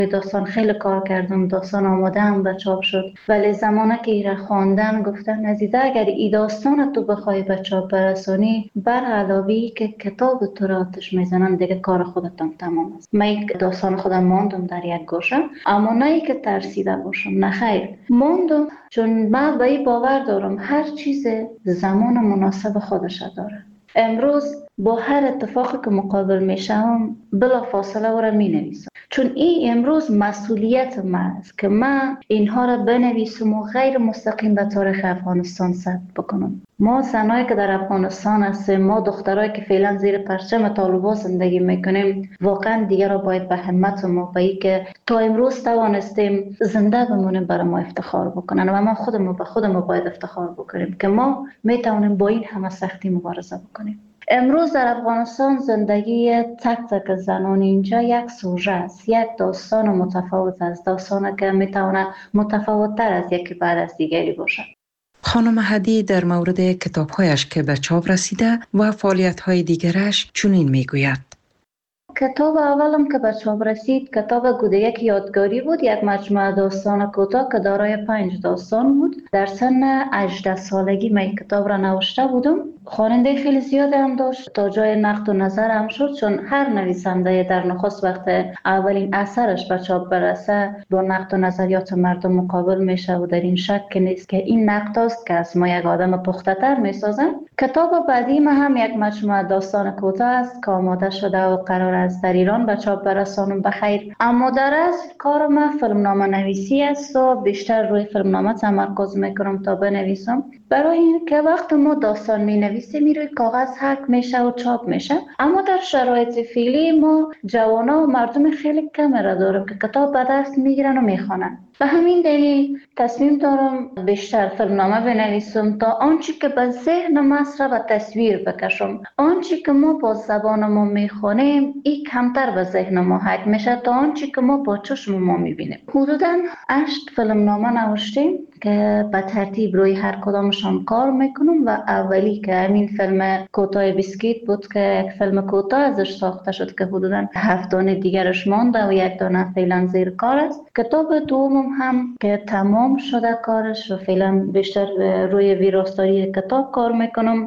داستان خیلی کار کردم، داستان آماده‌ام به چاپ شد، ولی زمانه که ایره خواندن گفتن عزیزه اگر ای داستان تو بخوای به چاپ برسانی، بر علاوه که کتاب تو را آتش میزنن دیگه کار خودتان تمام است. من داستان خودم ماندم در یک گوشه، اما نه ای که ترسیده باشم، نه خیر، ماندم چون من به این باور دارم هر چیز زمان مناسب خودش داره. امروز با هر اتفاقی که مقابل میشم بلا فاصله او را می نویسم، چون این امروز مسئولیت من است که من اینها را بنویسم و غیر مستقیم به تاریخ افغانستان ثبت بکنم. ما زنایی که در افغانستان هستیم، ما دخترایی که فعلا زیر پرچم طالبان زندگی میکنیم، واقعا دیگه را باید به همت ما به این که تا امروز توانستیم زنده بمونیم برای ما افتخار بکنن و ما خودمون به خودمون باید افتخار بکنیم که ما میتونیم با این همه سختی مبارزه بکنیم. امروز در افغانستان زندگی تک تک زنان اینجا یک سوژه است، یک داستان متفاوت است، داستانی که میتونه متفاوت تر از یکی بعد از دیگری باشد. خانم هدی در مورد کتاب‌هایش که به چاپ رسیده و فعالیت‌های دیگرش چنین میگوید: کتاب اولم که به چاپ رسید کتاب گودیک یادگاری بود، یک مجموعه داستان کوتاه که دارای 5 داستان بود. در سن 18 سالگی من کتاب را نوشته بودم. خواننده خیلی زیاد هم داشت، تا جای نقد و نظر هم شد، چون هر نویسنده در نخست وقت اولین اثرش به چاپ برسه با نقد و نظریات مردم مقابل میشه و در این شک نیست که این نقد است که از ما یک آدم پخته تر میسازن. کتاب بعدی ما هم یک مجموعه داستان کوتاه است که آماده شده و قرار است در ایران به چاپ برسانم بخیر. اما در اصل کار من فیلمنامه نویسی است و بیشتر روی فیلمنامه تمرکز میکنم تا بنویسم، برای این که وقت ما داستان می نویسیم روی کاغذ حک میشه و چاپ میشه. اما در شرایط فعلی ما جوانا و مردم خیلی کم را داریم که کتاب به دست میگیرن و میخوانن. به همین دلیل تصمیم دارم بیشتر فیلمنامه بنویسم تا آنچه که به ذهن مصر و تصویر بکشم. آنچه که ما با زبان ما میخوانیم این کمتر به ذهن ما حک میشه تا آنچه که ما با چشم ما میبینیم. حدوداً 8 فیلمنامه نوشتیم که به ترتیب روی هر کدامشان کار میکنم و اولی که همین فیلم کوتاه بیسکیت بود که یک فیلم کوتاه ازش ساخته شد که حدوداً 7 دانه دیگرش مانده و 1 دانه فعلا زیر کار است. کتاب دومم هم که تمام شده کارش و فعلا بیشتر روی ویراستاری کتاب کار میکنم.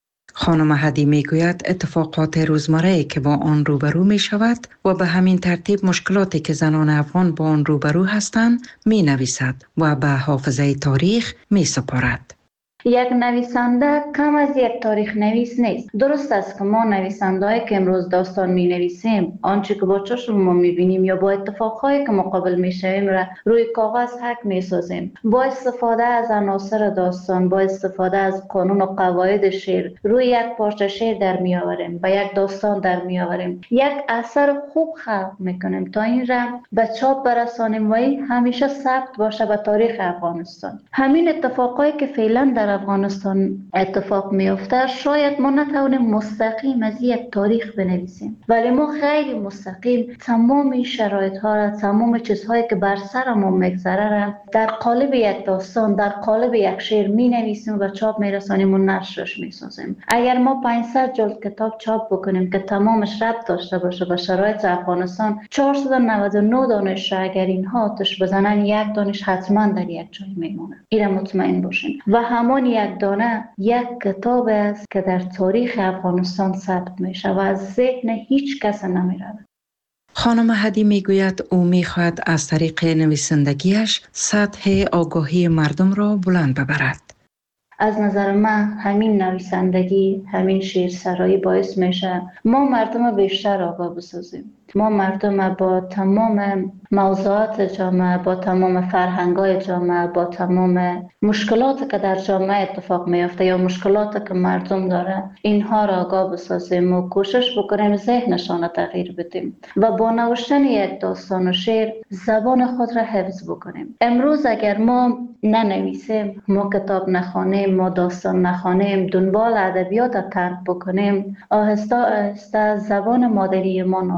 خانم هدی میگوید اتفاقات روزمره که با آن روبرو می شود و به همین ترتیب مشکلاتی که زنان افغان با آن روبرو هستند می نویسد و به حافظه تاریخ می سپارد. یک نویسنده کم از یک تاریخ نویس نیست. درست است که ما نویسندهایی که امروز داستان می نویسیم آنچه که با چشم ما می بینیم یا با اتفاقهایی که مقابل می شویم را روی کاغذ حک می سازیم. با استفاده از عناصر داستان، با استفاده از قانون و قواعد شعر روی یک پارچه شعر در می آوریم، با یک داستان در می آوریم، یک اثر خوب خلق می کنیم تا این را به چاپ برسانیم و این همیشه ثبت باشه به تاریخ افغانستان. همین اتفاقایی که فعلا در افغانستان اتفاق میفته شاید ما نتوانیم مستقیم از یک تاریخ بنویسیم، ولی ما غیر مستقیم تمام شرایط ها را، تمام چیزهایی که بر سر ما میگذره را در قالب یک داستان، در قالب یک شعر می نویسیم و به چاپ میرسانیم و نشرش میسازیم. اگر ما 500 جلد کتاب چاپ بکنیم که تمامش ربط داشته باشه به شرایط افغانستان، 499 دانش اگر اینها آتش بزنن 1 دانش حتما در یک جای میمونه. این مطمئن باشین. و همان یک دانه یک کتاب است که در تاریخ افغانستان ثبت میشه و از ذهن هیچ کس نمیره. خانم هدی میگوید او میخواهد از طریق نویسندگیش سطح آگاهی مردم را بلند ببرد. از نظر من همین نویسندگی، همین شعرسرایی باعث میشه ما مردم بیشتر آگاه بسازیم. ما مردم با تمام موضوعات جامعه، با تمام فرهنگ‌های جامعه، با تمام مشکلاتی که در جامعه اتفاق میفته یا مشکلاتی که مردم داره اینها را آگاه بسازیم و کوشش بکنیم ذهنشان را تغییر بدیم و با نوشتن یک داستان و شعر زبان خود را حفظ بکنیم. امروز اگر ما ننویسیم، ما کتاب نخوانیم، ما داستان نخوانیم، دنبال ادبیات ترک بکنیم، آهسته آهسته زبان مادری ما نابود میشه.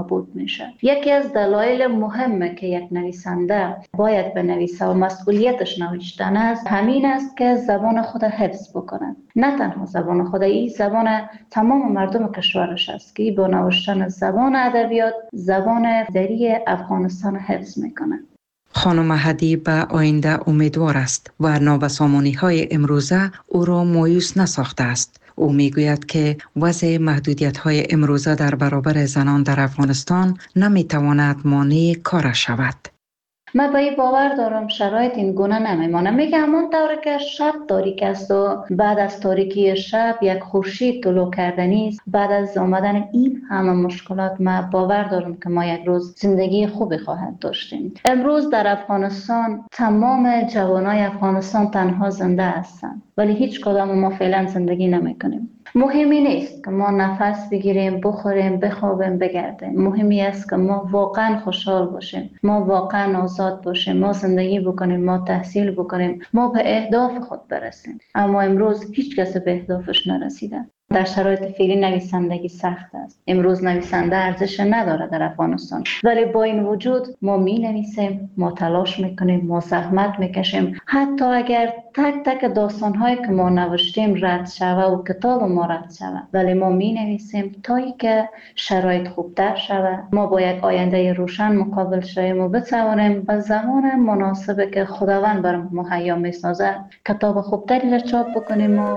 میشه. یکی از دلایل مهمه که یک نویسنده باید بنویسه و مسئولیتش نوشتن است همین است که زبان خود حفظ بکنه. نه تنها زبان خود، این زبان تمام مردم کشورش است که با نوشتن زبان ادبیات زبان دری افغانستان حفظ میکنه. خانم هدی به آینده امیدوار است و نابسامانی‌های امروزه او را مایوس نساخته است. او میگوید که وضع محدودیت‌های امروزه در برابر زنان در افغانستان نمیتواند مانع کارش شود. من به این باور دارم شرایط این گونه نمیمانه. میگه همون طوری که شب تاریک است و بعد از تاریکی شب یک خورشید طلوع کردنی است، بعد از آمدن این همه مشکلات من باور دارم که ما یک روز زندگی خوبی خواهد داشتیم. امروز در افغانستان تمام جوانای افغانستان تنها زنده هستند، ولی هیچ کدام ما فعلا زندگی نمیکنیم. مهمی نیست که ما نفس بگیریم، بخوریم، بخوابیم، بگردیم. مهمی است که ما واقعا خوشحال باشیم، ما واقعا آزاد باشیم، ما زندگی بکنیم، ما تحصیل بکنیم، ما به اهداف خود برسیم. اما امروز هیچ کس به اهدافش نرسیده. در شرایط فعلی نویسندگی سخت است. امروز نویسنده ارزش نداره در افغانستان، ولی با این وجود ما می نویسیم، ما تلاش میکنیم، ما زحمت میکشیم. حتی اگر تک تک داستانهایی که ما نوشتیم رد شوه و کتاب ما رد شوه، ولی ما می نویسیم تا ای که شرایط خوبتر شوه. ما با یک آینده روشن مقابل شویم و بتوانیم به زمان مناسبی که خداوند برام مهیا میسازه کتاب خوبتری را چاپ بکنیم. و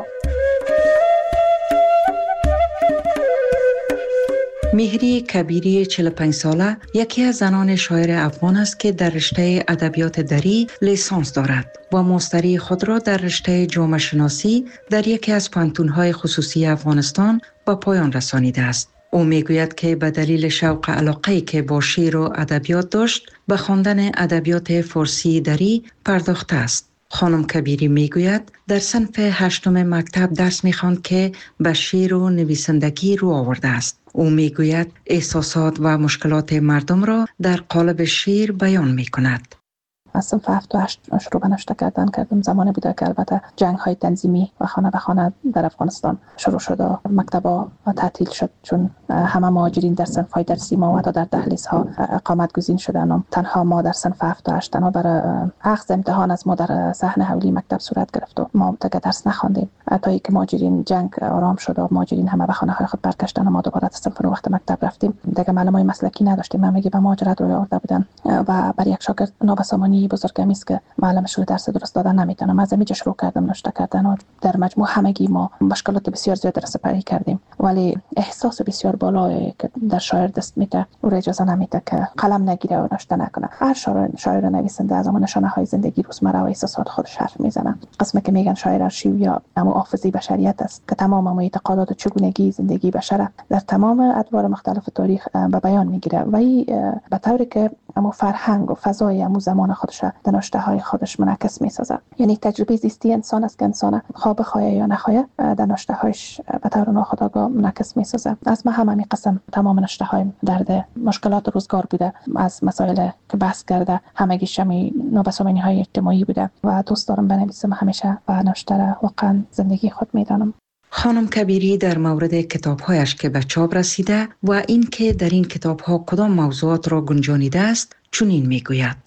مهری کبیری 45 ساله یکی از زنان شاعر افغان است که در رشته ادبیات دری لیسانس دارد و ماستری خود را در رشته جامعه شناسی در یکی از پانتون‌های خصوصی افغانستان به پایان رسانیده است. او میگوید که به دلیل شوق علاقه‌ای که با شعر و ادبیات داشت به خواندن ادبیات فارسی دری پرداخته است. خانم کبیری میگوید در صنف 8 مکتب درس میخواند که به شعر و نویسندگی رو آورده است. او میگوید احساسات و مشکلات مردم را در قالب شعر بیان میکند. از صنف 7 و 8 شروع به نوشته کردم. زمانی بوده که البته جنگ های تنظیمی و خانه به خانه در افغانستان شروع شد و مکتب‌ها تعطیل شد، چون همه مهاجرین در صنف های درسی ما و تا در دهلیزها اقامت گزین شدند. تنها ما در صنف 7 و 8 تنها برای اخذ امتحان از ما در صحن حولی مکتب صورت گرفت و ما دیگه درس نخواندیم تا اینکه مهاجرین جنگ آرام شد و مهاجرین همه به خانه های خود برگشتن و ما دوباره از صنف وقت مکتب رفتیم. دیگه معلمای مسلکی نداشتیم، همگی به مهاجرت روی آورده بودن و برای یک شاگرد نابسامانی بزرگمی است که معلمش رو درس درست دادن نمیتونه. از اینجا شروع کردم نوشته کردن و در مجموع همگی ما مشکلات بسیار زیاد را سپری کردیم، ولی احساس بسیار بالایی که در شاعر دست میده او را اجازه نمیده که قلم نگیره و نوشته نکنه. هر شاعر نویسنده از اون نشانه های زندگی روزمره و احساسات خودش حرف میزنه. قسمی که میگن شاعر ارشیو یا حافظی بشریت است که تمام اعتقادات و چگونگی زندگی بشر در تمام ادوار مختلف تاریخ به بیان میگیره و به طوری که فرهنگ و فضای زمان خودش در نوشته های خودش منعکس میسازه. یعنی تجربه زیستی انسان است که انسان خواب خواهی یا نخواهی در نوشته هایش به طور ناخودآگاه منعکس میسازه. از ما همین قسم تمام نوشته های درد مشکلات روزگار بوده، از مسائل که بحث کرده همگیش نابسامانی های اجتماعی بوده و دوست دارم بنویسم همیشه و نوشته را واقعا زندگی خود میدانم. خانم کبیری در مورد کتاب‌هایش که به چاپ رسیده و این که در این کتاب‌ها کدام موضوعات را گنجانیده است چنین میگوید: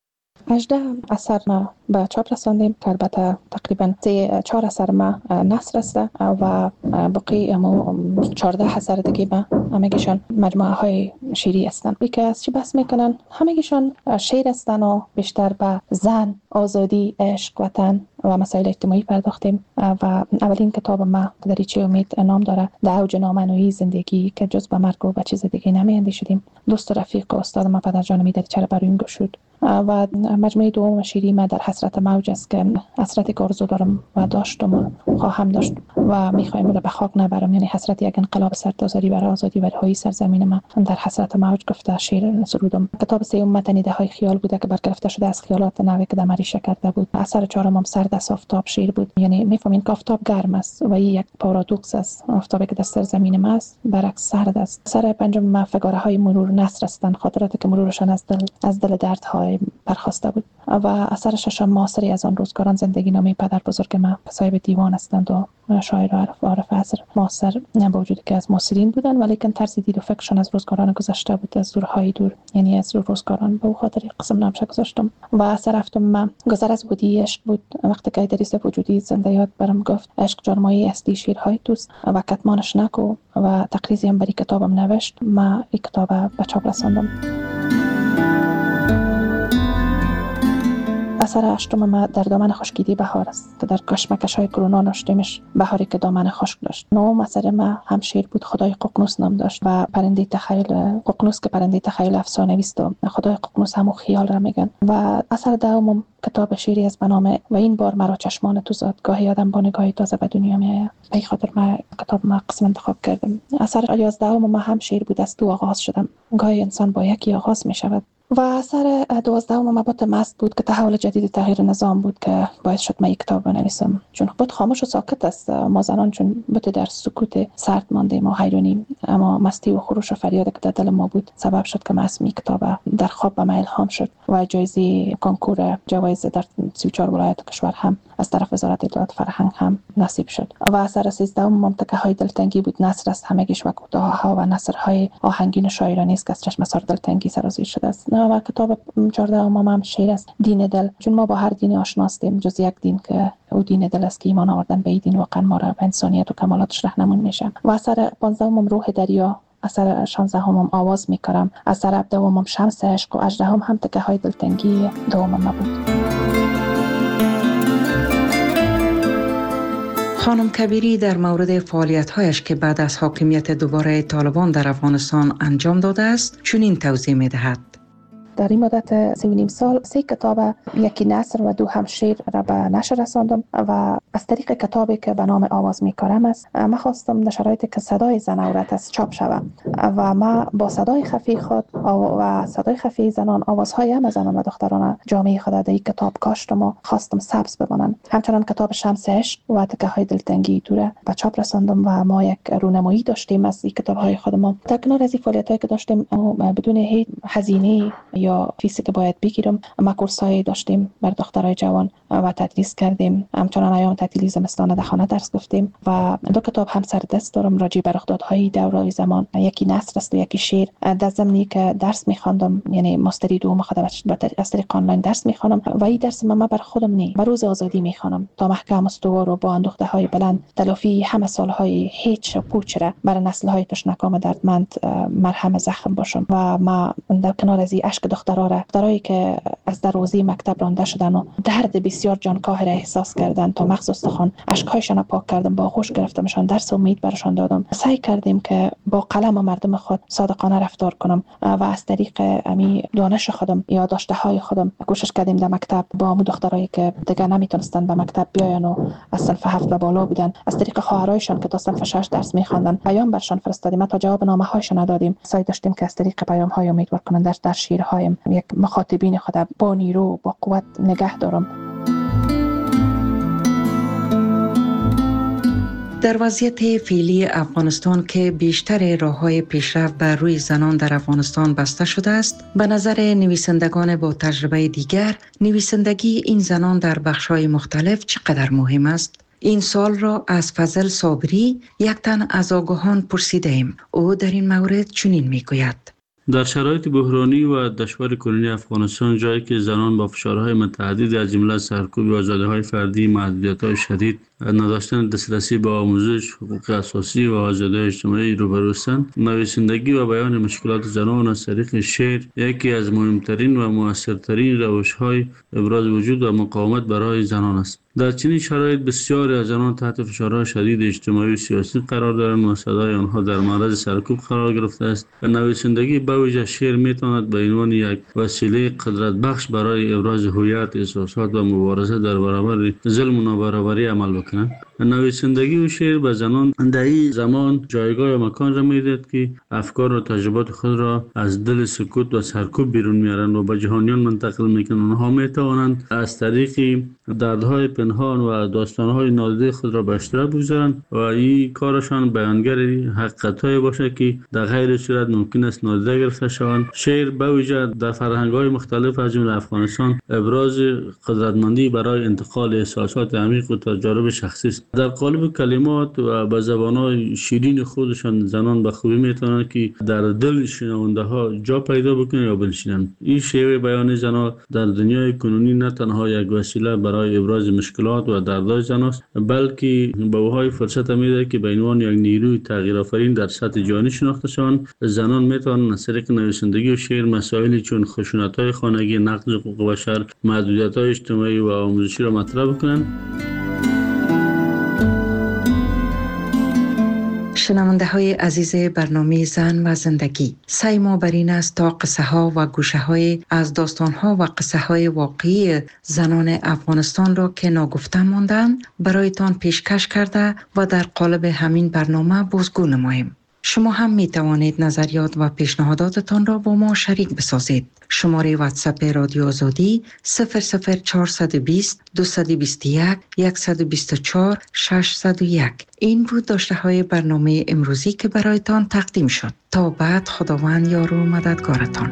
18 اثر ما به چاپ رساندیم که البته تقریبا 4 اثر ما نثر است و باقی 14 اثر دیگه ما همگیشان مجموعه های شعری هستند. که از چی بحث میکنن؟ همگیشان شعر هستند و بیشتر به زن، آزادی، عشق، وطن و مسائل اجتماعی پرداختیم و اولین کتاب ما دریچه امید نام داره، در اوج نامنوی زندگی که جز به مرگ و به چیز دیگه نمی‌اندیشیدیم. دوست رفیق و استاد ما پدرجان میدریچه را برای این گشود و مجموعه دوم شیری ما در حسرت موج است که حسرتی که آرزو دارم و داشتم و خواهم داشت و میخوایم رو به خاک نبرم، یعنی حسرت یک انقلاب سرتاسری برای آزادی و رهایی سرزمین ما در حسرت موج گفته شعر سرودم. کتاب سوم متنیده های خیال بوده که برگرفته شده از خیالات نوی که دمریشه کرده بود. اثر چهارم سرد از آفتاب شعر بود، یعنی میفهمین که آفتاب گرم است و این یک پارادوکس است. آفتابی که در سرزمین ما است برعکس سرد است. اثر پنجم فگاره های مرور نثر هستند، خاطراتی که مرورشان از دل دردهای برای برخواسته بود. و اثر ششم معاصری از آن روزگاران زندگی نامه پدر بزرگ ما صاحب دیوان هستند و شاعر عارف عصر معاصر با وجودی که از معاصرین بودن، ولیکن طرز دید و فکرشان از روزگاران گذشته بود، از دورهای دور، یعنی از روزگاران. به خاطر قسم نامش گذاشتم. و اثر هفتم ما گذر از بودی عشق بود. وقتی که ادریس وجودی زنده یاد برام گفت عشق جرمایی اصلی شیرهای توست و کتمانش نکو و تقریزی هم بری کتابم نوشت. ما این کتاب به چاپ رساندم. اثر هشتم ما در دامن خشکیدی بهار است که در کشمکش های کرونا نوشتیمش، بهاری که دامن خشک داشت. نهم اثر ما هم شعر بود، خدای ققنوس نام داشت و پرنده تخیل ققنوس که پرنده تخیل افسانه‌ای است و خدای ققنوس همو خیال را میگن. و اثر دهم کتاب شعری از بنامه و این بار مرا چشمان تو زاد. گاهی آدم با نگاهی تازه به دنیا میآید. به این خاطر ما کتاب ما قسم انتخاب کردم. اثر 11 ما هم شعر بود، از تو آغاز شدم. گاهی انسان با یکی آغاز میشود. و اثر 12 مبات مست بود که تحول جدید تغییر نظام بود که باعث شد من یک کتاب بنویسم. چون بود خاموش و ساکت است، ما زنان چون بود در سکوت سرد ماندیم و حیرانیم، اما مستی و خروش و فریاد که در دل ما بود سبب شد که من اسمی کتاب در خواب به من الهام شد و جایزه کنکور جوایز در 34 ولایت کشور هم از طرف وزارت اطلاعات فرهنگ هم نصیب شد. و اثر 13 ممتکه های دلتنگی بود. نثر است همگیش و کوتاه‌ها و نثرهای آهنگین شاعرانه است که از چشم سر دلتنگی سرازیر شده است. و کتاب 14 هم شعر است، دین دل. چون ما با هر دین آشنا هستیم جز یک دین که او دین دل است که ایمان آوردن به این دین واقعا ما را به انسانیت و کمالاتش راهنمون میشه. و اثر 15 روح دریا، اثر 16 آواز میکرم، اثر 17 شمس عشق و 18 هم تکه های دلتنگی دوم ما بود. خانم کبیری در مورد فعالیت‌هایش که بعد از حاکمیت دوباره طالبان در افغانستان انجام داده است چنین توضیح می‌دهد. در این مدت 3.5 سال 3 کتاب، یکی نثر و 2 هم شعر را به نشر رساندم و از طریق کتابی که به نام آواز میکارم است من خواستم در شرایطی که صدای زن عورت است چاپ شود و ما با صدای خفی خود و صدای خفی زنان آوازهای همه زنان و دختران جامعه خود در این کتاب کاشتم و خواستم سبز بمانند. همچنان کتاب شمس عشق و تکه های دلتنگی دوره به چاپ رساندم و ما یک رونمایی داشتیم از این کتاب‌های خودمان. در کنار از این فعالیت‌هایی که داشتیم بدون هیچ هزینه یا فیسی که باید بگیرم، ما کورس‌های داشتیم بر دخترای جوان و تدریس کردیم. همچنان ایام تعطیلی زمستان در خانه درس گفتیم و 2 کتاب هم سر دست دارم راجع به رخدادهای دورای زمان، یکی نثر است و یکی شعر. در زمانی که درس می‌خواندم، یعنی ماستری دوم خودم از طریق آنلاین درس می‌خوانم و این درس من بر خودم نی بر روز آزادی می‌خوانم تا محکم استوار و با اندوخته‌های بلند تلافی همه سال‌های هیچ و پوچ را بر نسل‌های تشنکام دردمند مرهم زخم باشم. و ما در کنار از این اشک دخترایی که از دروازه مکتب رانده شدن و درد بسیار جانکاه را احساس کردن تا مغز استخوان اشک‌هایشان را پاک کردم، با خوش گرفتمشان، درس امید برشان دادم. سعی کردیم که با قلم و مردم خود صادقانه رفتار کنم و از طریق امی دانش خودم یا داشته‌های خودم کوشش کردیم در مکتب با مو دخترایی که دیگه نمیتونستن به مکتب بیاین و از صنف 7 و بالا بودن، از طریق خواهرایشان که تا صنف 6 درس می‌خواندن پیام برشان فرستادیم تا جواب نامه‌هایشان ندادیم. سعی داشتیم که از طریق پیام‌های امیدوار کننده در شعرهایم یک مخاطبین خود با نیرو با قوت نگه دارم. در وضعیت فعلی افغانستان که بیشتر راه‌های پیشرفت بر روی زنان در افغانستان بسته شده است، به نظر نویسندگان با تجربه دیگر نویسندگی این زنان در بخش‌های مختلف چقدر مهم است؟ این سوال را از فضل صابری، یک تن از آگاهان پرسیدیم. او در این مورد چنین میگوید: در شرایط بحرانی و دشوار کنونی افغانستان، جایی که زنان با فشارهای متعدد از جمله سرکوب آزادی‌های فردی، محدودیت‌های شدید، نداشتن دسترسی به آموزش، حقوق اساسی و آزادی‌های اجتماعی روبرو هستند، نویسندگی و بیان مشکلات زنان از طریق شعر یکی از مهمترین و مؤثرترین روش‌های ابراز وجود و مقاومت برای زنان است. در چنین شرایط بسیاری از زنان تحت فشارهای شدید اجتماعی و سیاسی قرار دارند و صدای آنها در معرض سرکوب قرار گرفته است. و نویسندگی به ویژه شعر میتواند به عنوان یک وسیله قدرت بخش برای ابراز هویت، احساسات و مبارزه در برابر ظلم و نابرابری عمل بکند. نویسندگی و شعر به زنان در این زمان جایگاه و مکان را میدهد که افکار و تجربات خود را از دل سکوت و سرکوب بیرون میارند و به جهانیان منتقل میکنند. آنها میتوانند از طریق دردهای پنهان و داستانهای نادیده خود را به اشتراک بگذارند و این کارشان بیانگر حقیقت‌های باشد که در غیر صورت ممکن است نادیده گرفته شوند. شعر به ویژه در فرهنگ‌های مختلف از جمله افغانستان ابراز قدرتمندی برای انتقال احساسات عمیق و تجارب شخصی است. در قالب کلمات و به زبان‌های شیرین خودشان زنان به خوبی میتوانند که در دل شنونده‌ها جا پیدا بکنند یا بنشینند. این شیوه بیان زنان در دنیای کنونی نه تنها یک وسیله برای ابراز مشکلات و دردهای زنان است، بلکه به اوهای فرصت میده که به عنوان یک نیروی تغییرآفرین در سطح جهانی شناخته شوند. زنان میتوانند از طریق نویسندگی و شعر مسائلی چون خشونت‌های خانگی، نقض حقوق بشر، محدودیت‌های اجتماعی و آموزشی را مطرح کنند. شنونده های عزیز برنامه زن و زندگی، سعی ما بر این است تا قصه ها و گوشه های از داستان ها و قصه های واقعی زنان افغانستان را که ناگفته ماندند برایتان پیشکش کرده و در قالب همین برنامه بازگو نماییم. شما هم می توانید نظریات و پیشنهاداتتان را با ما شریک بسازید. شماره واتساپ رادیو آزادی 00420 221 124 601. این بود داشته های برنامه امروزی که برایتان تقدیم شد. تا بعد، خداوند یار و مددگارتان.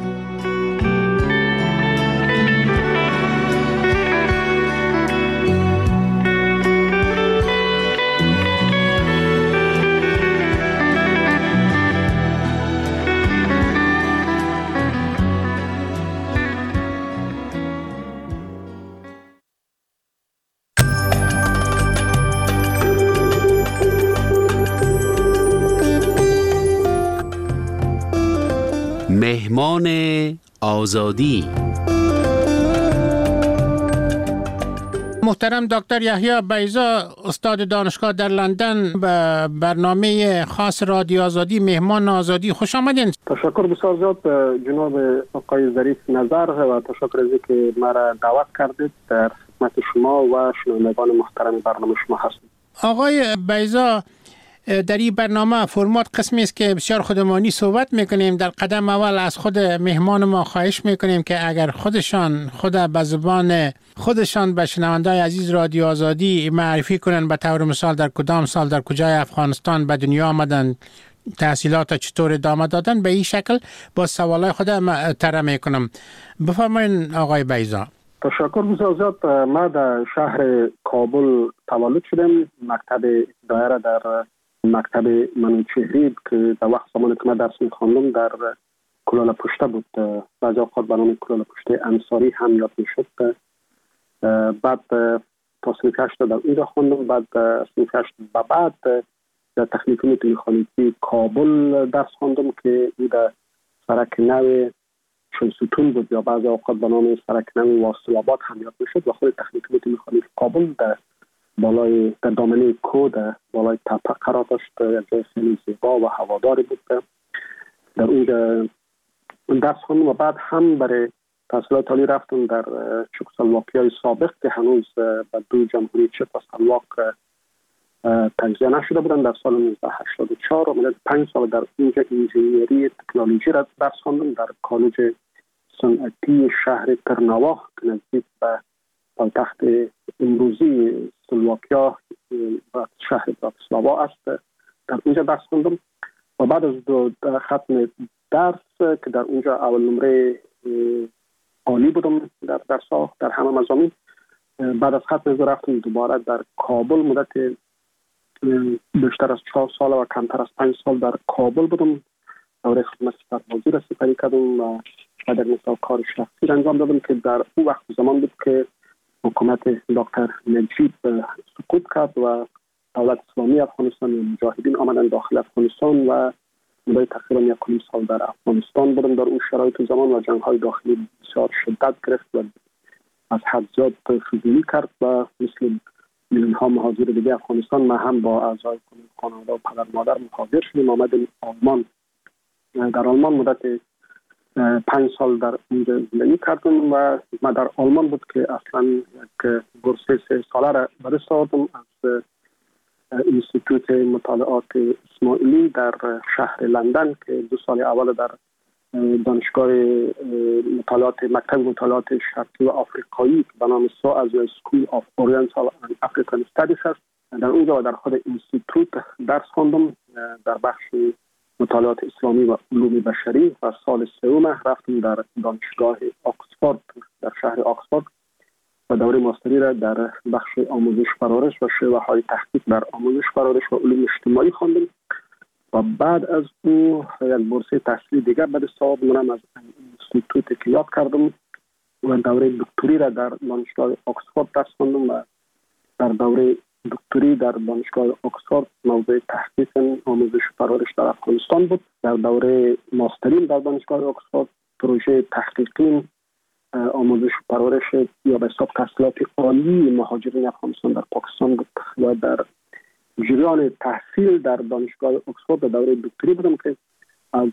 مهمان آزادی. محترم دکتر یحیی بیضا، استاد دانشگاه در لندن، به برنامه خاص رادیو آزادی مهمان آزادی خوش آمدین. تشکر بسیار زیاد جناب آقای ظریف نظر و تشکر از اینکه مرا دعوت کردید در خدمت شما و شنوندگان محترم برنامه شما هستم. آقای بیضا، در این برنامه فرمات قسمی است که بسیار خودمانی صحبت میکنیم. در قدم اول از خود مهمان ما خواهش میکنیم که اگر خود به زبان خودشان به شنونده‌های عزیز رادیو آزادی معرفی کنن، به طور مثال در کدام سال در کجای افغانستان به دنیا آمدن، تحصیلات چطور ادامه دادن، به این شکل با سوالای خود طرح میکنم. بفرمایید آقای بیضا. تشکر بسیار زیاد. ما در شهر کابل تولد شدم. مکتب دایره در مکتب منوچهری که در وقت زمانی که من درس می‌خواندم در کلال پشته بود، بعضی اوقات به نام کلال پشته انصاری هم یاد میشد. بعد تا صنف 8 در اونجا خواندم. بعد صنف 8 بعد در تکنیکوم مکانیکی کابل درس خواندم که او در سرک نو شلستون بود یا بعضی اوقات به نام سرک نو واصل آباد هم یاد میشد. و خود تکنیکوم مکانیکی کابل در بالای در دامنه کو در بالای تپه قرار داشت. یک جای خیلی زیبا و هواداری بود. در اونجا درس خواندم و بعد هم برای تحصیلات عالی رفتم در چکسلواکیای سابق که هنوز به دو جمهوری چک و سلواک تجزیه نشده بودن. در سال 1984 و 5 سال در اینجا انجینیری تکنولوژی را درس خواندم در کالج صنعتی شهر ترناوا که نزدیک به پایتخت امروزی سلواکیا و شهر براتسلاوا است. در اونجا درس خوندم و بعد از ختم درس که در اونجا اول نمره عالی بودم در درس‌ها در همه مضامین، بعد از ختم از رفتم دوباره در کابل مدت بیشتر از 4 سال و کمتر از 5 سال در کابل بودم. دوره خدمت سربازی را سپری کردم و در مثال کار شخصی را انجام دادم که در اون وقت زمان بود که حکومت دکتر نجیب سقوط کرد و دولت اسلامی افغانستان و مجاهدین آمدن داخل افغانستان و مدت تقریبا 1 سال در افغانستان بودم. در اون شرایط زمان و جنگ‌های داخلی بسیار شدت گرفت و از حد زیاد فزونی کرد و مثل میلیون‌ها مهاجر دیگه افغانستان ما هم با اعضای خانواده و پدر مادر مهاجر شدیم. آمدیم آلمان. در آلمان مدت 5 سال در اونجا زندگی کردم و ما در آلمان بود که اصلا یک بورس 3 ساله را به دست آوردم از اینستیتوت مطالعات اسماعیلی در شهر لندن که 2 سال اول در دانشگاه مکتب مطالعات شرقی و آفریقایی به نام SOAS School of Oriental and African Studies است. در اونجا در خود اینستیتوت درس خواندم در بخش مطالعات اسلامی و علوم بشری و سال سوم رفتم در دانشگاه آکسفورد در شهر آکسفورد و دوره ماستری را در بخش آموزش پرورش و شیوه‌های تحقیق در آموزش پرورش و علوم اجتماعی خواندم و بعد از او یک بورسه تحصیلی دیگر به دست آوردم از اینستیتوت که یاد کردم و دوره دکتری را در دانشگاه آکسفورد درس خواندم و در دوره دکتری در دانشگاه آکسفورد موضوع تحقیق آموزش پرورش در افغانستان بود. در دوره ماستری در دانشگاه آکسفورد پروژه تحقیقی آموزش پرورش یا به حساب تحصیلات عالی مهاجرین افغانستان در پاکستان بود و در جریان تحصیل در دانشگاه آکسفورد در دوره دکتری بودم که از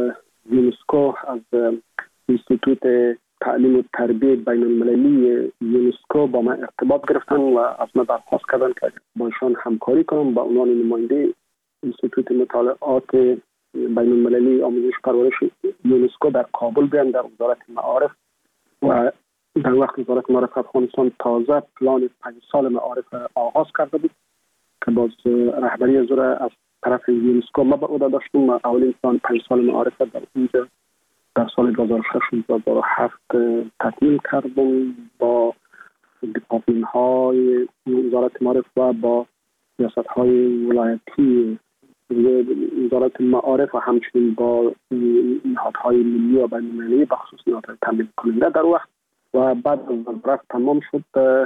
یونسکو از اینستیتوت تعلیم و تربیت بین المللی یونسکو با من ارتباط گرفتن و از من درخواست کردن که با ایشان همکاری کنم با عنوان نماینده اینستیتوت مطالعات بین المللی آموزش پرورش یونسکو در کابل بیام در وزارت معارف و در وقت وزارت معارف افغانستان تازه پلان 5 سال معارف آغاز کرده بود که باز رهبری از از طرف یونسکو ما به عهده داشتم و اولین پلان 5 سال معارف در اینجا در سال 2006 و 2007 تکمیل کردم با دیپارتمان های وزارت معارف و با ریاست های ولایتی وزارت معارف و همچنین با نهادهای ملی و بین‌المللی بخصوص نهادهای تامین کننده در وقت و بعد از وزارت تمام شد.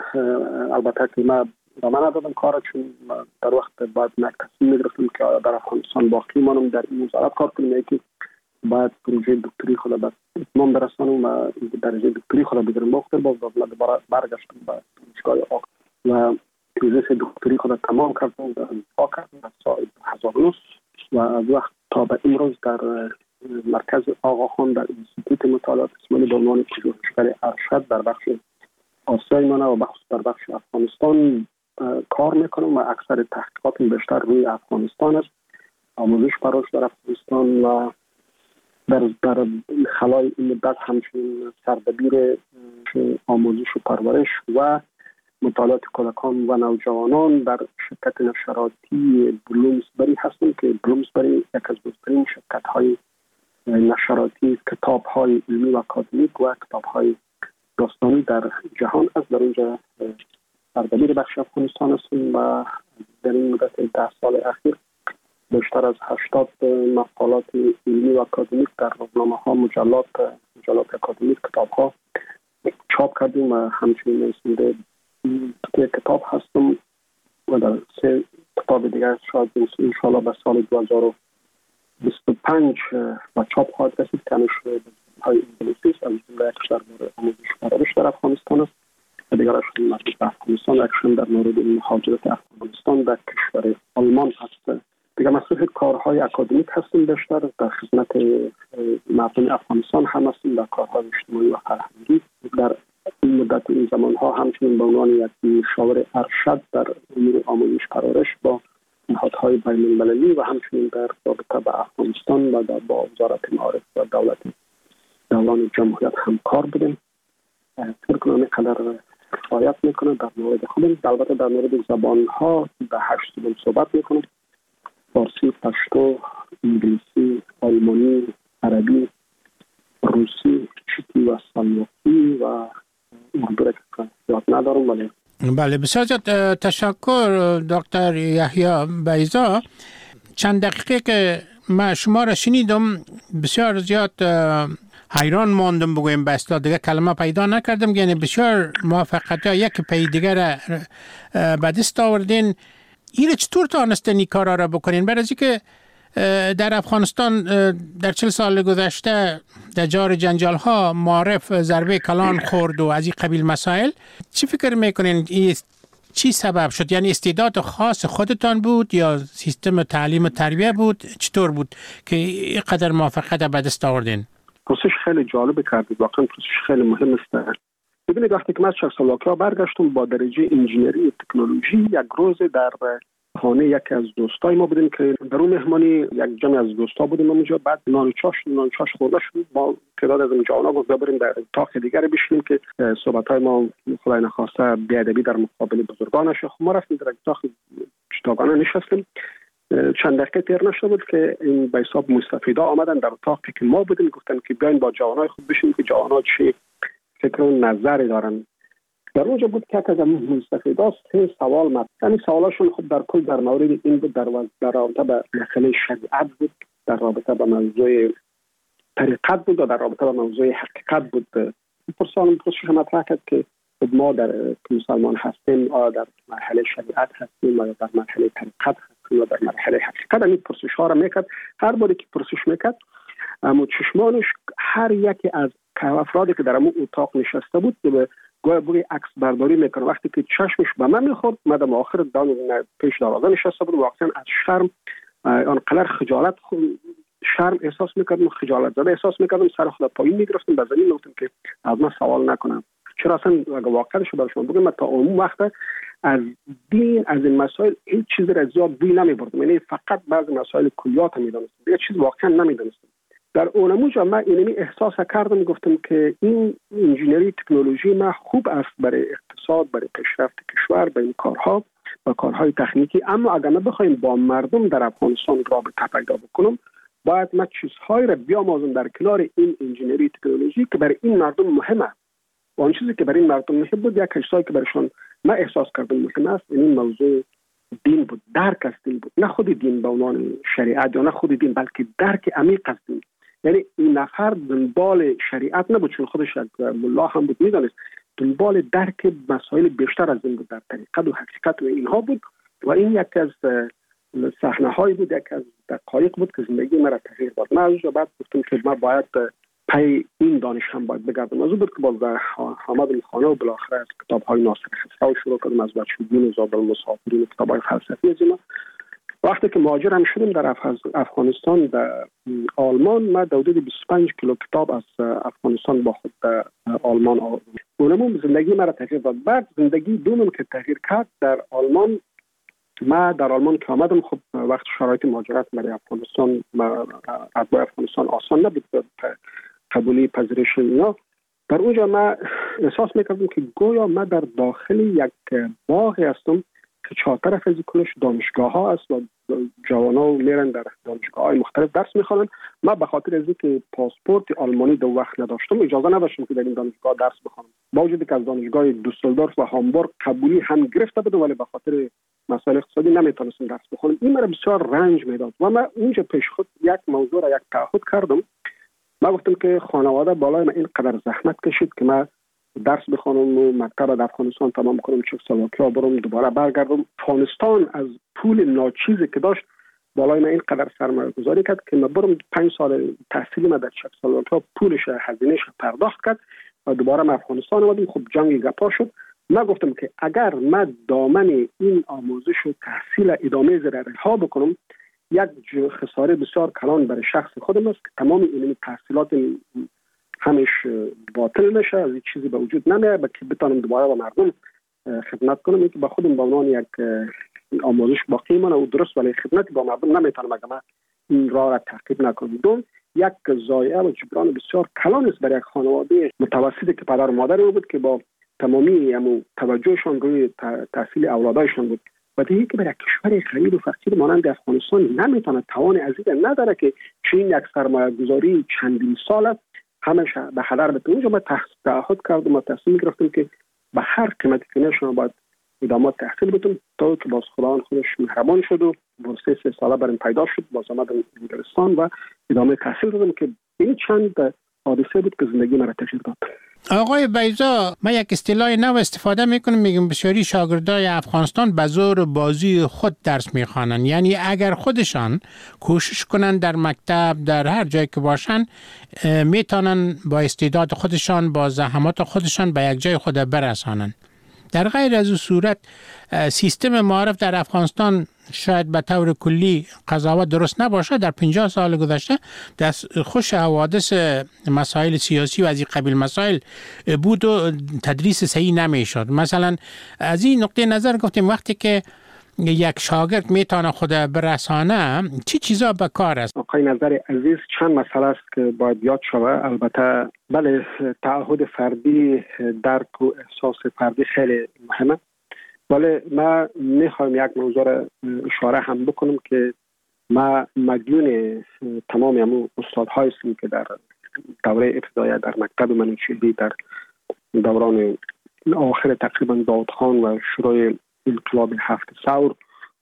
البته که ما ادامه ندادم کار چون در وقت بعد یک تصمیم گرفتم که در افغانستان باقی مانم در این وزارت کار کنم یکی بعد پروژه دکتری خود به اتمام برسانم و درجه دکتری خود بگیرم باخته باز دوباره برگشتم به دانشگاه و تیزیس دکتری خود تمام کردم در انتفاع کردم در سال 2009 و از وقت تا به امروز در مرکز آقاخان در اینستیتوت مطالعات اسماعیلی به عنوان پژوهشگر ارشد در بخش آسیای منه و بخصوص در بخش افغانستان کار میکنم و اکثر تحقیقات بیشتر روی افغانستان است. آموزش پرورش در افغانستان و در خلال این مدت همچنین سردبیر آموزش و پرورش و مطالعات کودکان و نوجوانان در شرکت نشراتی بلومسبری هستم که بلومسبری یک از بزرگترین شرکت‌های نشراتی کتاب‌های علمی و اکادمیک و کتاب‌های داستانی در جهان است. در اونجا سردبیر بخش افغانستان هستم و در این مدت 10 سال اخیر بیشتر از 80 مقالات علمی و اکادمیک در روزنامه‌ها، مجلات اکادمیک، کتاب‌ها چاپ کردیم و همچنین نویسنده کتاب هستم و در 3 کتاب دیگر شاید انشاءالله به سال 2025 و چاپ خواهد رسید که همیشه های انگلیسی است. از جمله یکش در مورد آموزش پرورش در افغانستان است و دیگرش مربوط به افغانستان، یکشون در مورد مهاجرت افغانستان در کشور آلمان هست. دیگه مسئول کارهای اکادمیک هستیم بیشتر در خدمت مردم افغانستان هم هستیم در کارهای اجتماعی و فرهنگی. در این مدت این زمانها همچنین به عنوان یک مشاور ارشد در امور آموزش پرورش با نهادهای بین المللی و همچنین در رابطه با افغانستان و با وزارت معارف و دولان جمهوریت همکار بودیم. فکر کنم اینقدر کفایت میکنه در مورد خودم. البته در مورد زبانها به 8 زبان صحبت میکنم: فارسی، پشتو، انگلیسی، آلمانی، عربی، روسی، چکی و سلواکی و اردو را که یاد ندارم. ولی بله، بسیار زیاد تشکر دکتر یحیی بیضا. چند دقیقه که من شما را شنیدم بسیار زیاد حیران ماندم، بگویم به اصطلاح دیگه کلمه پیدا نکردم. یعنی بسیار موفقیت ها یک پی دیگر به دست آوردین. این چطور تانستین این کارا را بکنین؟ برای که در افغانستان در 40 سال گذشته در جار جنجال ها معارف ضربه کلان خورد و از این قبیل مسائل. چی فکر میکنین چی سبب شد؟ یعنی استعداد خاص خودتان بود یا سیستم تعلیم و تربیه بود؟ چطور بود که اینقدر موفقیت به دست آوردین؟ پرسش خیلی جالب کردید، واقعا پرسش خیلی مهم است. ببینید وقتی که من از چکسلواکیا برگشتم با درجه انجینری تکنولوژی، یک روز در خانه یکی از دوستای ما بودیم که در اون مهمانی یک جمع از دوستا بودیم اونجا. بعد نان چاش خورده شد. ما تعداد از جوانا گفت بریم در اتاق دیگر بشینیم که صحبت‌های ما خدای نخواسته بی‌ادبی در مقابل بزرگان نشه. ما رفتیم در اتاق جداگانه نشستیم. چند دقیقه تیر نشده بود که این به حساب مستفیدا آمدن در اتاقی که ما بودیم، گفتن که بیاین با جوانای خود بشینیم که جوانا چی فکر و نظری دارن. در اونجا بود که از مستفیدا سه سوال مطرح، سوالاشون خب در کل در مورد این بود، در رابطه با مسئله شریعت بود، در رابطه با موضوع طریقت بود و در رابطه با موضوع حقیقت بود. پرسش مطرح کرد که ما در مسلمان هستیم، آیا در مرحله شریعت هستیم یا در مرحله طریقت هستیم یا در مرحله حقیقت. این پرسش ها را میکرد. هر باری که پرسش میکرد اما چشمانش هر یکی از افرادی که در اون اتاق نشسته بود به گویا بوی عکس برداری میکنه. وقتی که چشمش به من میخورد، مدام آخر پیش دروازه نشسته بود، واقعا از شرم آنقدر شرم احساس میکردم، خجالت زده احساس میکردم، سر خود پایین میگرفتم، به زمین میگفتم که از من سوال نکنم. چرا اصلا اگه واقعش برای شما بگم، تا اون وقت از دین، از این مسائل هیچ چیز را زیاد بوی نمیبردم، یعنی فقط بعضی مسائل کلیات میدونستم، دیگه چیز واقعا نمیدونستم. در اونموجا من اینمی احساس کردم، گفتم که این انجینری تکنولوژی ما خوب است برای اقتصاد، برای پیشرفت کشور، برای این کارها و کارهای تکنیکی، اما اگر ما بخوایم با مردم در افغانستان رابطه پیدا بکنم، باید ما چیزهایی را بیاموزم در کنار این انجینری تکنولوژی که برای این مردم مهمه. و آن چیزی که برای این مردم مهم بود، یک چیزی که برایشان ما احساس کردم مهم است، این موضوع دین بود، درک از دین بود، نه خود دین به عنوان شریعت یا نه خود دین، بلکه درک عمیق از دین. یعنی این نفر دنبال شریعت نبود، چون خودش ملا هم بود، میدانست دنبال درک مسائل بیشتر از این بود، در طریقت و حقیقت و اینها بود. و این یک از صحنه هایی بود، یک از دقایق بود که زندگی مرا تغییر داد. من از بعد گفتم که ما باید پی این دانش هم باید بگردم. از اون بود که باز در حامد خانه و بالاخره از کتاب های ناصر خسرو شروع کردم، از بچگی و زاد المسافرین، کتاب های فلسفی از اینا. وقتی که مهاجر هم شدیم در افغانستان، در آلمان، ما حدود 25 کیلو کتاب از افغانستان با خود در آلمان آوردم. اونم زندگی مرا تغییر داد. بعد زندگی دومم که تغییر کرد در آلمان، ما در آلمان که آمدم، خب وقت شرایط مهاجرت برای افغانستان اتباع افغانستان آسان نبود، قبولی پذیرش اینا. در اونجا ما احساس میکردم که گویا ما در داخل یک باغی هستم که چهار طرف از کلش دانشگاه ها است و جوانا میرن در دانشگاه های مختلف درس میخوانن. ما به خاطر از اینکه پاسپورت آلمانی دو وقت نداشتم، اجازه نداشتم که در این دانشگاه درس بخوانم، با وجودی که از دانشگاه دوسلدورف و هامبورگ قبولی هم گرفته بود، ولی به خاطر مسائل اقتصادی نمیتونستم درس بخونم. این مرا بسیار رنج میداد و من اونجا پیش خود یک موضوع را یک تعهد کردم. من گفتم که خانواده بالای من اینقدر زحمت کشید که من درس بخونم و مکتب در افغانستان تمام کنم، چکسلواکیا برم، دوباره برگردم. افغانستان از پول ناچیزی که داشت بالای من اینقدر سرمایه گذاری کرد که من برم 5 سال تحصیلی من در چکسلواکیا پولش هزینه‌اش پرداخت کرد و دوباره من افغانستان اومدم. خب جنگ گپا شد. من گفتم که اگر من دامن این آموزش و تحصیل ادامه رها بکنم، یک خساره بسیار کلان برای شخص خودم است که تمام این تحصیلات همش باطل نشه، از این چیزی به وجود نمیاد که بتونم دوباره با مردم خدمت کنم. اینکه با خودم به عنوان یک آموزش باقی مانه و درست، ولی خدمت با مردم نمیتونم اگر من این راه را تعقیب نکنم. دوم، یک ضایعه و جبران بسیار کلان است برای یک خانواده متوسطی که پدر و مادر بود که با تمامی توجهشان روی تحصیل اولادایشان بود. و دیگه که برای کشور غریب و فقیر مانند افغانستان نمیتونه توان عزیز نداره که چین یک سرمایه گذاری چندین سال است همش به هدر بده. اونجا ما تعهد کردم و تصمیم گرفتیم که به هر قیمتی که نشون باید ادامه تحصیل بدیم، تا که باز خداوند خودش مهربان شد و بورس 3 ساله برام پیدا شد. باز آمدم انگلستان و ادامه تحصیل دادم که این چند حادثه بود که زندگی مرا تغییر داد. آقای بیضا، من یک اصطلاح نو استفاده میکنم، میگم بسیاری شاگردای افغانستان به زور بازی خود درس میخوانن. یعنی اگر خودشان کوشش کنن در مکتب، در هر جایی که باشن، میتونن با استعداد خودشان، با زحمات خودشان به یک جای خود برسانن. در غیر از این صورت سیستم معارف در افغانستان شاید به طور کلی قضاوت درست نباشه. در 50 سال گذشته خوش حوادث مسائل سیاسی و از این قبیل مسائل بود و تدریس صحیح نمیشد. مثلا از این نقطه نظر گفتیم وقتی که یک شاگرد میتونه خود برسانه چی چیزا به کار است؟ آقای نظر عزیز، چند مسئله است که باید یاد شود. البته بله، تعهد فردی، درک و احساس فردی خیلی مهمه، ولی ما میخوایم یک موضوع را اشاره هم بکنم که ما مدیون تمام همون استادهایی هستیم که در دوره ابتدایی در مکتب منوچهری در دوران آخر تقریبا داود خان و شروع انقلاب 7 ثور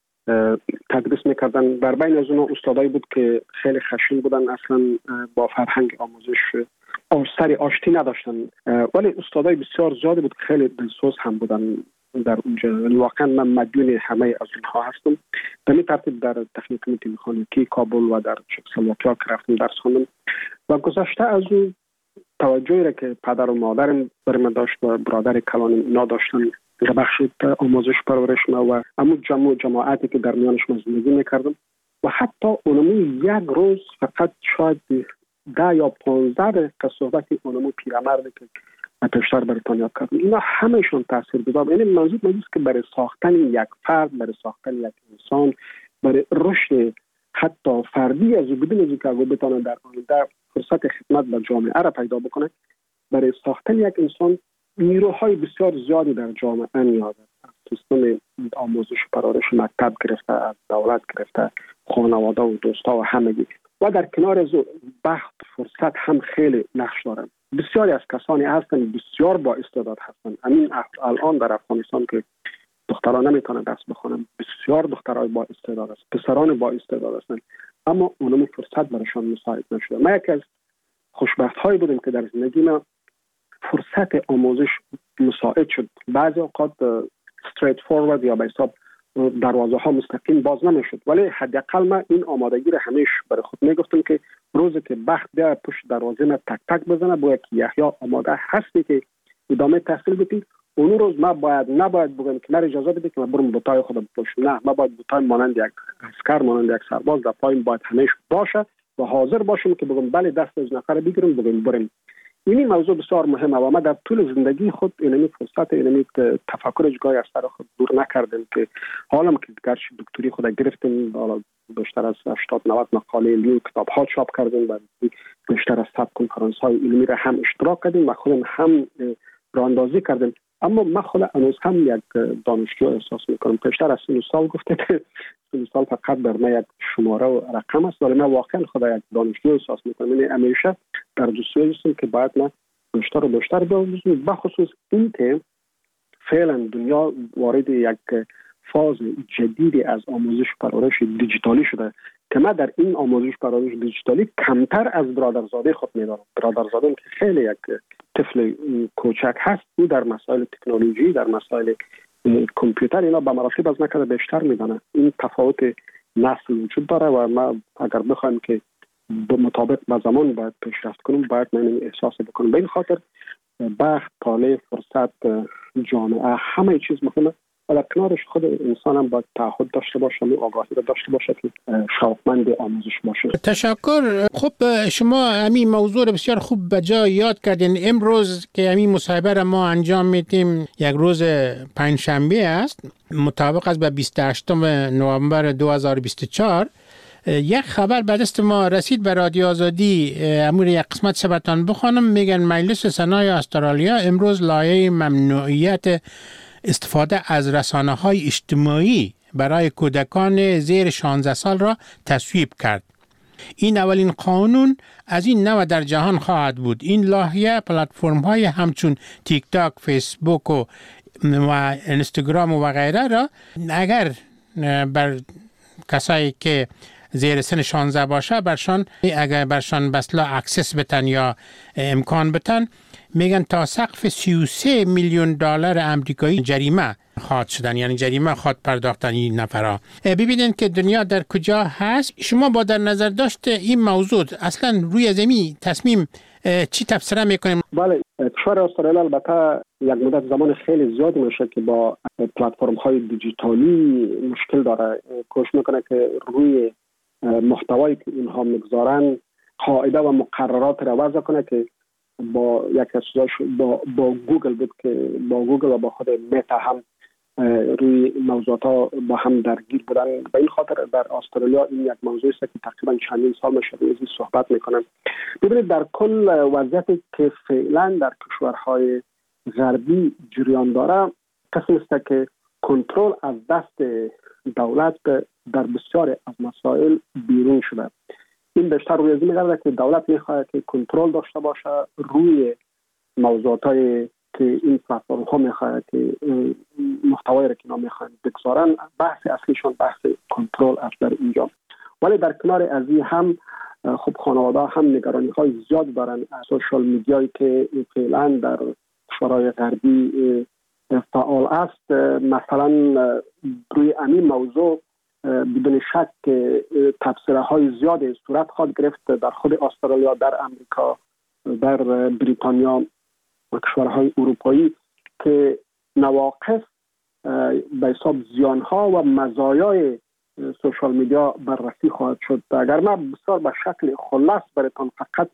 تدریس میکردن. در بین از اونها استادایی بود که خیلی خشن بودن، اصلا با فرهنگ آموزش سری آشتی نداشتن، ولی استادای بسیار زیادی بود که خیلی دلسوز هم بودن در اونجا. واقعا من مدیون همه از اونها هستم. به این ترتیب در تکنیک مکانیکی کابل و در چکسلواکیا که رفتم درس خواندم و گذشته از اون توجهی را که پدر و مادرم برای من داشت و برادر کلانم اینا داشتن در بخش آموزش پرورش و همون جماعتی که در میانش من زندگی میکردم و حتی اونمو یک روز فقط شاید 10 یا 15 دقیقه صحبتی اونمو پیرمردی که پیشتر براتون یاد کردم، اینا همهشون تاثیرگذار. یعنی منظور است که برای ساختن یک فرد، برای ساختن یک انسان، برای رشد حتی فردی از بدون از اینکه بتونه در آینده فرصت خدمت به جامعه را پیدا بکنه، برای ساختن یک انسان نیروهای بسیار زیادی در جامعه نیاز است. سیستم آموزش و پرورش، مکتب گرفته، از دولت گرفته، خانواده و دوستا و همگی. و در کنار از بخت فرصت هم خیلی نقش دارند. بسیاری از کسانی هستند بسیار با استعداد هستند. همین الان در افغانستان که دختران نمیتونن درس بخونن، بسیار دخترای با استعداد است، پسران با استعداد هستند، اما اونم فرصت برایشان مساعد نشده. من یکی از خوشبخت هایی بودم که در زندگی من فرصت آموزش مساعد شد. بعضی اوقات استریت فورورد یا به حساب دروازه ها مستقیم باز نمیشد، ولی حداقل من این آمادگی را همیشه برای خود میگفتم که روزی که بخت بیا پشت دروازه من تک تک بزنه، باید که یحیی آماده هستی که ادامه تحصیل بدی. اون روز من نباید بگم که من اجازه بده که من برم بوتای خودم بپوشم. نه، من باید بوتای مانند یک عسکر، مانند یک سرباز در پایم باید همیشه باشه و حاضر باشم که بگم بله دست از نفر بگیرم بگم بریم. این موضوع بسیار مهمه و من در طول زندگی خود اینمی فرصت، اینمی تفکر اجگاهی از سر خود دور نکردم که حالا که گرچه دکتری خود گرفتم، حالا بیشتر از 80-90 مقاله علمی کتاب ها چاپ کردیم و بیشتر از 100 کنفرانس های علمی را هم اشتراک کردیم و خودم هم راهاندازی کردیم. اما من خود هنوز هم یک دانشجو احساس میکنم. بیشتر از 30 سال گفته که 30 سال فقط در من یک شماره و رقم است، ولی من واقعا خود یک دانشجو احساس میکنم. یعنی همیشه در جستجوی هستم که باید من بیشتر و بیشتر بیاموزم، بخصوص این که فعلا دنیا وارد یک فاز جدیدی از آموزش پرورش دیجیتالی شده که من در این آموزش پرورش دیجیتالی کمتر از برادرزاده خود میدارم. برادرزاده که خیلی یک طفل کوچک هست، او در مسائل تکنولوژی، در مسائل کامپیوتر اینا به مراتب از نکرده بیشتر میدانه. این تفاوت نسل وجود داره و ما اگر بخوایم که به مطابق با زمان باید پیشرفت کنیم، باید من احساس بکنم. به این خاطر بخت، طالع، فرصت، جامعه، همه چیز مهمه و در کنارش خود انسان هم باید تعهد داشته باشه و آگاهی را داشته باشه که شوقمند آموزش باشه. تشکر. خب شما همین موضوع بسیار خوب به جای یاد کردین. امروز که همین مصاحبه را ما انجام میدیم یک روز پنجشنبه است، مطابق است به 28 نوامبر 2024. یک خبر به دست ما رسید به رادیو آزادی. امور یک قسمت سبتان بخوانم. میگن مجلس سنای استرالیا امروز لایحه ممنوعیت استفاده از رسانه‌های اجتماعی برای کودکان زیر 16 سال را تصویب کرد. این اولین قانون از این نوع در جهان خواهد بود. این لایحه پلتفرم‌های همچون تیک تاک، فیسبوک و اینستاگرام و غیره را اگر بر کسایی که زیر سن 16 باشه اگر برشان بسلا اکسس بتن یا امکان بتن، میگن تا سقف 33 میلیون دلار آمریکایی جریمه خواهد شدن، یعنی جریمه خواهد پرداختن این نفرها. ببینید که دنیا در کجا هست. شما با در نظر داشت این موضوع اصلا روی زمین تصمیم چی تفسیر میکنیم؟ بله، کشور استرالیا البته یک مدت زمان خیلی زیاد میشه که با پلتفرم های دیجیتالی مشکل داره. کوشش میکنه که روی محتوایی که اینها میگذارن قاعده و مقررات را وضع کنه که با یک چیزاش با گوگل بود که با گوگل و با خود متا هم روی موضوعات با هم درگیر بودن. به این خاطر در استرالیا این یک موضوعی است که تقریبا چندین سال میشه روی این صحبت میکنم. ببینید در کل وضعیتی که فعلا در کشورهای غربی جریان داره قسم است که کنترل از دست دولت در بسیاری از مسائل بیرون شده. این بیشتر روی از این میگرده که دولت میخواهد که کنترل داشته باشه روی موضوعاتی که این پلتفرم ها میخواهد که محتوایی را که اینا میخواهند بگذارن. بحث اصلیشون بحث کنترل است در اینجا. ولی در کنار از این هم خب خانواده هم نگرانی های زیاد دارن از سوشال میدیایی که فعلا در کشورهای غربی فعال است. مثلا روی همین موضوع بدون شک تبصره های زیاد صورت خواهد گرفت در خود استرالیا، در امریکا، در بریتانیا و کشورهای اروپایی که نواقص به حساب زیانها و مزایای سوشال میدیا بررسی خواهد شد. اگر من بسیار به شکل خلاص براتون فقط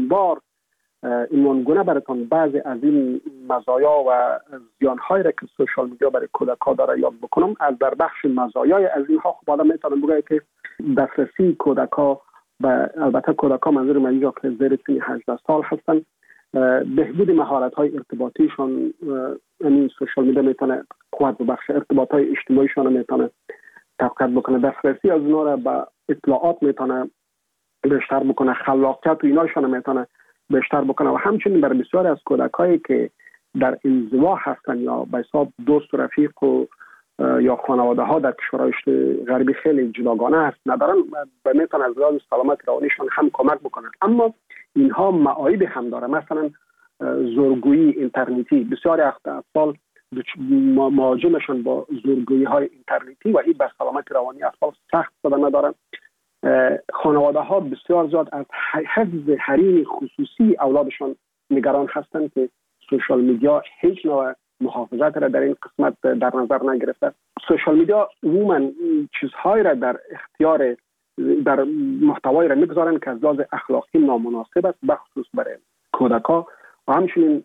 عنوانگونه براتون بعضی از این مزایا و زیانهایی را که سوشال میدیا برای کودک‌ها داره یاد بکنم. از در بخش مزایای از اینها خب آدم میتونم بگه که دسترسی کودک‌ها و البته کودک‌ها منظور من اینجا که زیر سن 18 سال هستن، بهبود مهارت‌های ارتباطیشون، این سوشال میدیا میتونه قوت بخش ارتباطات اجتماعیشون میتونه تقویت بکنه، دسترسی از اونا را به اطلاعات میتونه بیشتر بکنه، خلاقیت و ایناشون میتونه بیشتر بکنه و همچنین برای بسیاری از کودکایی که در انزوا هستن یا به حساب دوست و رفیق و یا خانواده ها در کشورهای غربی خیلی جداگانه هست ندارن، میتونه از لحاظ سلامت روانیشون هم کمک بکنن. اما اینها معایب هم داره. مثلا زورگویی اینترنتی، بسیاری اطفال مواجهشون با زورگویی های اینترنتی و این به سلامت روانی اطفال سخت صدمه دارن. خانواده ها بسیار زیاد از حفظ حریم خصوصی اولادشان نگران هستند که سوشال میدیا هیچ نوع محافظت را در این قسمت در نظر نگرفته. سوشال میدیا عموما چیزهایی را در اختیار در محتوایی را میگذارن که از لحاظ اخلاقی نامناسب است، بخصوص برای کودک‌ها و همچنین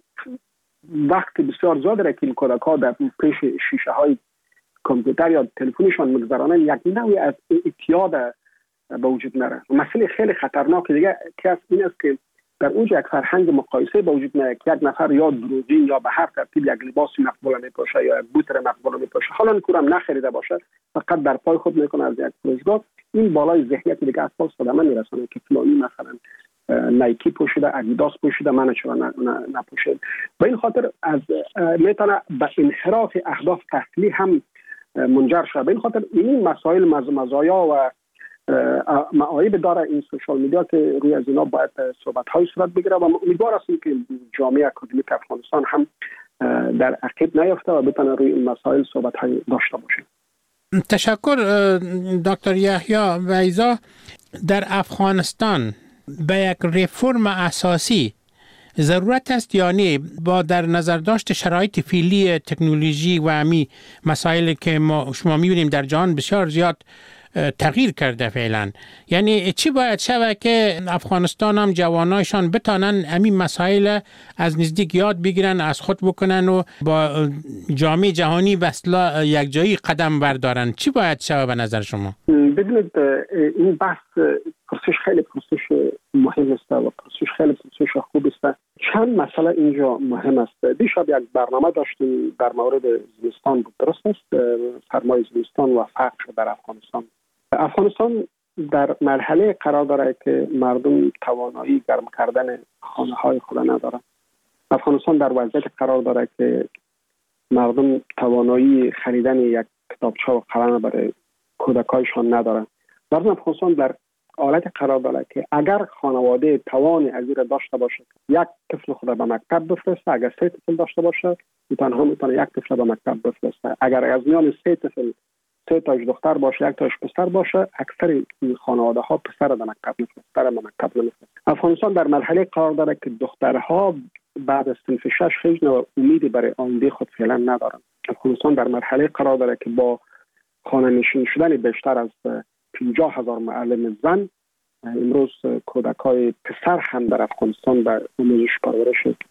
وقت بسیار زیاد را که این کودک‌ها در پیش شیشه های کامپیوتر یا تلفنشان میگذارن یک نوعی از اعتیاد به وجود میاره. مسئله خیلی خطرناک دیگه که این است که در اونجا یک فرهنگ مقایسه به وجود میاد که یک نفر یا دروغین یا به هر ترتیب یک لباس مقبول میپوشه یا یک بوت مقبول میپوشه، حالا کورم نخریده باشه فقط در پای خود میکنه از یک فروشگاه، این بالای ذهنیت دیگه اطفال صدمه میرسونه که فلانی مثلا نایکی پوشیده، ادیداس پوشیده، من چرا نپوشید. به این خاطر از میتونه به انحراف اهداف تحصیلی هم منجر شده. به این خاطر این مسائل مزایا و معایب داره این سوشال میدیا که روی از اینا باید صحبت‌های صورت بگیره و امیدوار هستیم که جامعه اکادمیک افغانستان هم در عقب نیفته و بتونه روی این مسائل صحبت‌های داشته باشه. تشکر دکتر یحیی ویزا. در افغانستان به یک ریفرم اساسی ضرورت است یا نه، با در نظر داشت شرایط فعلی تکنولوژی و امی مسائلی که شما می‌بینیم در جهان بسیار زیاد تغییر کرده فعلا؟ یعنی چی باید شود که افغانستان هم جوانایشان بتانن همین مسائل از نزدیک یاد بگیرن، از خود بکنن و با جامعه جهانی به اصطلاح یک جایی قدم بردارن؟ چی باید شود به نظر شما؟ ببینید این بحث پرسش خیلی پرسش مهم است و پرسش خیلی پرسش خوب است. چند مسئله اینجا مهم است. دیشب یک برنامه داشتیم در مورد زمستان بود، درست است؟ سرمای زمستان و فقر در افغانستان. افغانستان در مرحله قرار داره که مردم توانایی گرم کردن خانه های خود ندارن. افغانستان در وضعیت قرار داره که مردم توانایی خریدن یک کتابچه و قلم برای کودکایشان ندارن. مردم افغانستان در حالت قرار داره که اگر خانواده توان از این داشته باشه یک طفل خود به مکتب بفرسته، اگر 3 طفل داشته باشه میتونه یک طفل به مکتب بفرسته. اگر از میان 3 طفل 3 تاش دختر باشه 1 تاش پسر باشه، اکثر این خانواده ها پسر به مکتب نمیفرستن. افغانستان در مرحله قرار داره که دخترها بعد از صنف 6 هیچ نوع امیدی برای آینده خود فعلا ندارن. افغانستان در مرحله قرار داره که با خانه نشین شدن بیشتر از 50,000 معلم زن، امروز کودکای پسر هم در افغانستان به آموزش پرورش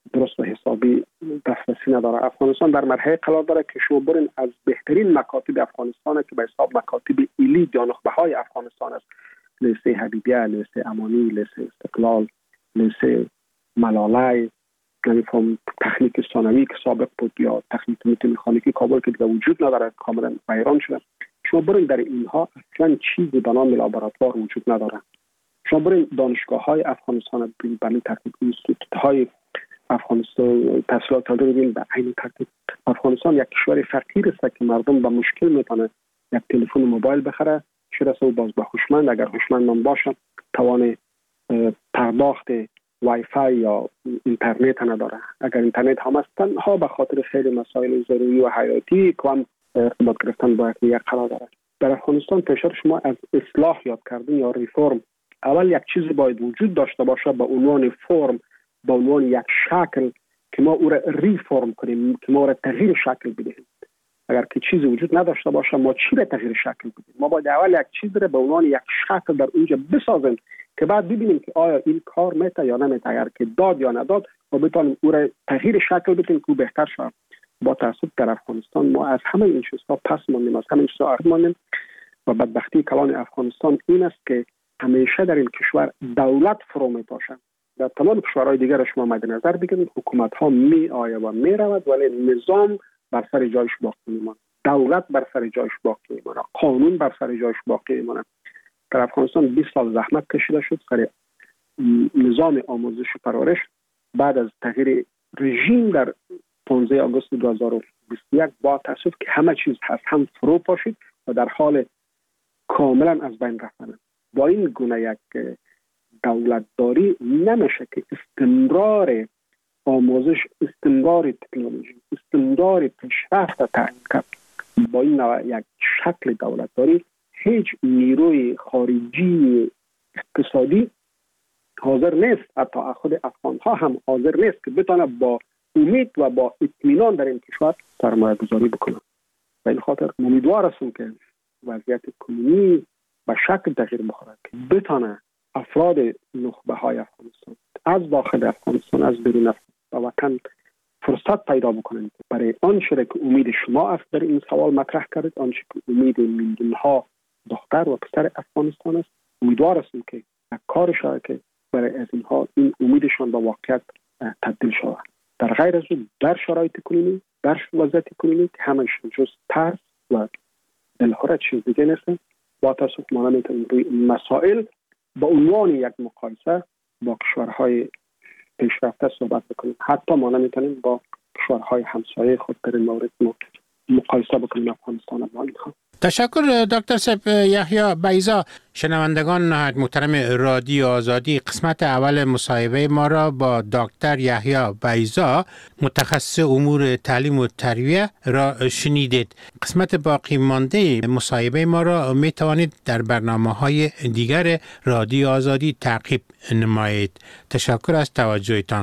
درست و حسابی دسترسی نداره. افغانستان در مرحله قرار داره که شما برین از بهترین مکاتب افغانستان که به حساب مکاتب ایلیت یا نخبه های افغانستان است، لیسه حبیبیه، لیسه امانی، لیسه استقلال، لیسه ملاله، یعنی تکنیک ثانوی که سابق بود یا تکنیک مکانیکی کابل که دیگه وجود نداره، کاملا ویران شده. شما برین در اینها اصلا چیزی به نام لابراتوار وجود نداره. شما برین دانشگاه های افغانستان ببینید، به این ترتیب اینستیتوت های افغانستان تحصیلات داده ببینید، به این ترتیب افغانستان یک کشور فقیر است که مردم به مشکل میتونه یک تلفن موبایل بخره، شده سو باز به هوشمند، اگر هوشمند نباشه توان پرداخت وای فای یا اینترنت نداره. اگر اینترنت هم است تنها به خاطر خیلی مسائل ضروری و حیاتی که هم ارتباط گرفتن با یک قرار داره. در افغانستان پیشتر شما از اصلاح یاد کردن یا ریفرم، اول یک چیز باید وجود داشته باشه به عنوان فرم، به عنوان یک شکل که ما او را ریفرم کنیم، که ما او را تغییر شکل بدهیم. اگر که چیزی وجود نداشته باشه ما چی را تغییر شکل بدیم؟ ما باید اول یک چیز را به عنوان یک شکل در اونجا بسازیم که بعد ببینیم که آیا این کار میته یا نمیته. اگر که داد یا نداد ما بتونیم او را تغییر شکل بدیم که او بهتر شود. با تاسف در افغانستان ما از همه این چیزها پس ماندیم، از همه این چیزها عقب ماندیم و بدبختی کلان افغانستان این است که همیشه در این کشور دولت فرو میپاشه. در تمام کشورهای دیگر شما مد نظر بگیرید، حکومت ها می آید و می رود ولی نظام بر سر جایش باقی میماند، دولت بر سر جایش باقی میماند، قانون بر سر جایش باقی میماند. در افغانستان 20 سال زحمت کشیده شد سر نظام آموزش و پرورش. بعد از تغییر رژیم در 15 آگوست 2021 با تاسف که همه چیز هست هم فرو پاشید و در حال کاملا از بین رفتن. با این گونه یک دولتداری نمیشه که استمرار آموزش، استمرار تکنولوژی، استمرار پیشرفت تعیین کرد. با این نوع یک شکل دولتداری هیچ نیروی خارجی اقتصادی حاضر نیست، حتی خود افغان ها هم حاضر نیست که بتونه با امید و با اطمینان در این کشور سرمایه گذاری بکنه. به این خاطر امیدوار هستم که وضعیت کنونی به شکل تغییر بخوره که بتونه افراد نخبه های افغانستان از داخل افغانستان از بیرون وطن فرصت پیدا بکنند برای آنچه که امید شما است در این سوال مطرح کردید، آنچه که امید میلیون ها دختر و پسر افغانستان است. امیدوار هستم که کار شود که برای از اینها این امیدشان به واقعیت تبدیل شود. در غیر از اون در شرایط کنونی، در وضعیت کنونی که همش جز ترس و دلهره چیز دیگه نیست. با تاسف ما نمیتونیم روی مسائل با عنوان یک مقایسه با کشورهای پیشرفته صحبت بکنیم. حتی ما نمیتونیم با کشورهای همسایه خود در این مورد مقایسه بکنیم افغانستان با اینها. تشکر دکتر صاحب یحیی بیضا. شنوندگان محترم رادیو آزادی، قسمت اول مصاحبه ما را با دکتر یحیی بیضا متخصص امور تعلیم و تربیت را شنیدید. قسمت باقی مانده مصاحبه ما را می توانید در برنامه‌های دیگر رادیو آزادی تعقیب نمایید. تشکر از توجهتان.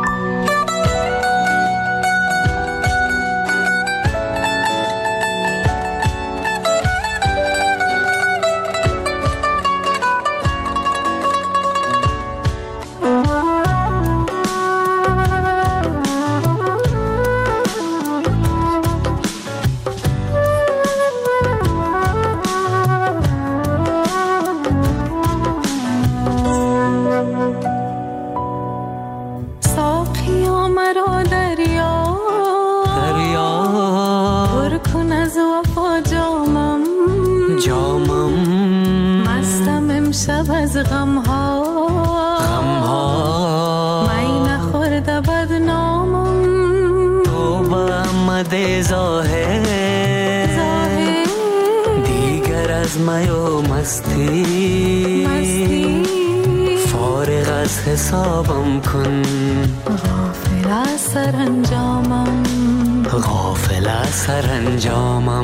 حسابم کن، غافل از سرانجامم، غافل از سرانجامم.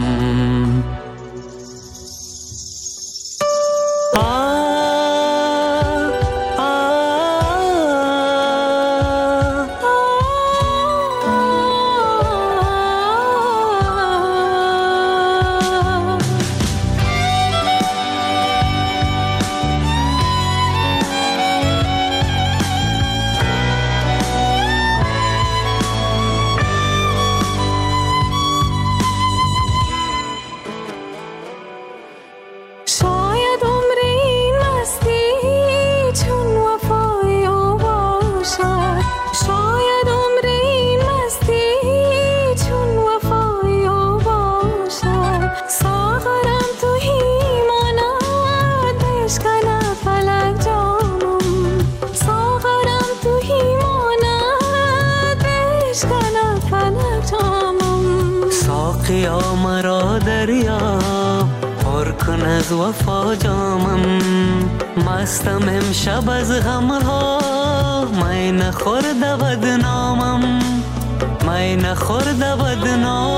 فلک جامم ساقیا مرا دریاب پر کن از وفا جامم مستم امشب از غمها می نخورد بدنامم می نخورد بدنامم